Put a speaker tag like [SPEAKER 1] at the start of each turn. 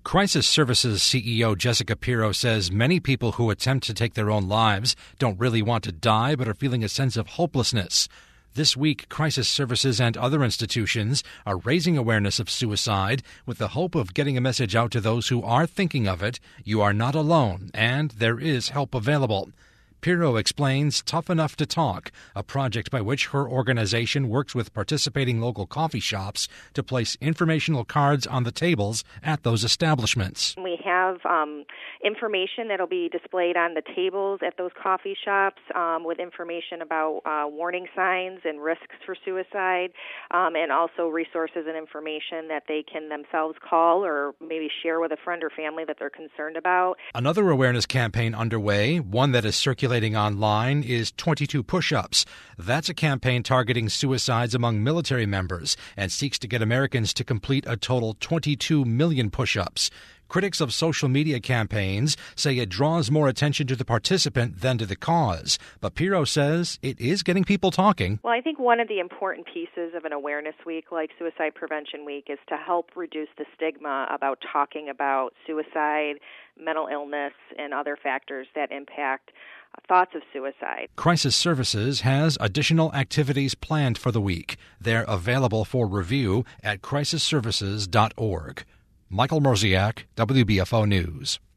[SPEAKER 1] Crisis Services CEO Jessica Pirro says many people who attempt to take their own lives don't really want to die but are feeling a sense of hopelessness. This week, Crisis Services and other institutions are raising awareness of suicide with the hope of getting a message out to those who are thinking of it. You are not alone, and there is help available. Pirro explains Tough Enough to Talk, a project by which her organization works with participating local coffee shops to place informational cards on the tables at those establishments.
[SPEAKER 2] We have information that will be displayed on the tables at those coffee shops with information about warning signs and risks for suicide, and also resources and information that they can themselves call or maybe share with a friend or family that they're concerned about.
[SPEAKER 1] Another awareness campaign underway, one that is circulating online, is 22 Push-Ups. That's a campaign targeting suicides among military members and seeks to get Americans to complete a total 22 million push-ups. Critics of social media campaigns say it draws more attention to the participant than to the cause. But Pirro says it is getting people talking.
[SPEAKER 2] Well, I think one of the important pieces of an awareness week like Suicide Prevention Week is to help reduce the stigma about talking about suicide, mental illness, and other factors that impact thoughts of suicide.
[SPEAKER 1] Crisis Services has additional activities planned for the week. They're available for review at crisisservices.org. Michael Mrziak, WBFO News.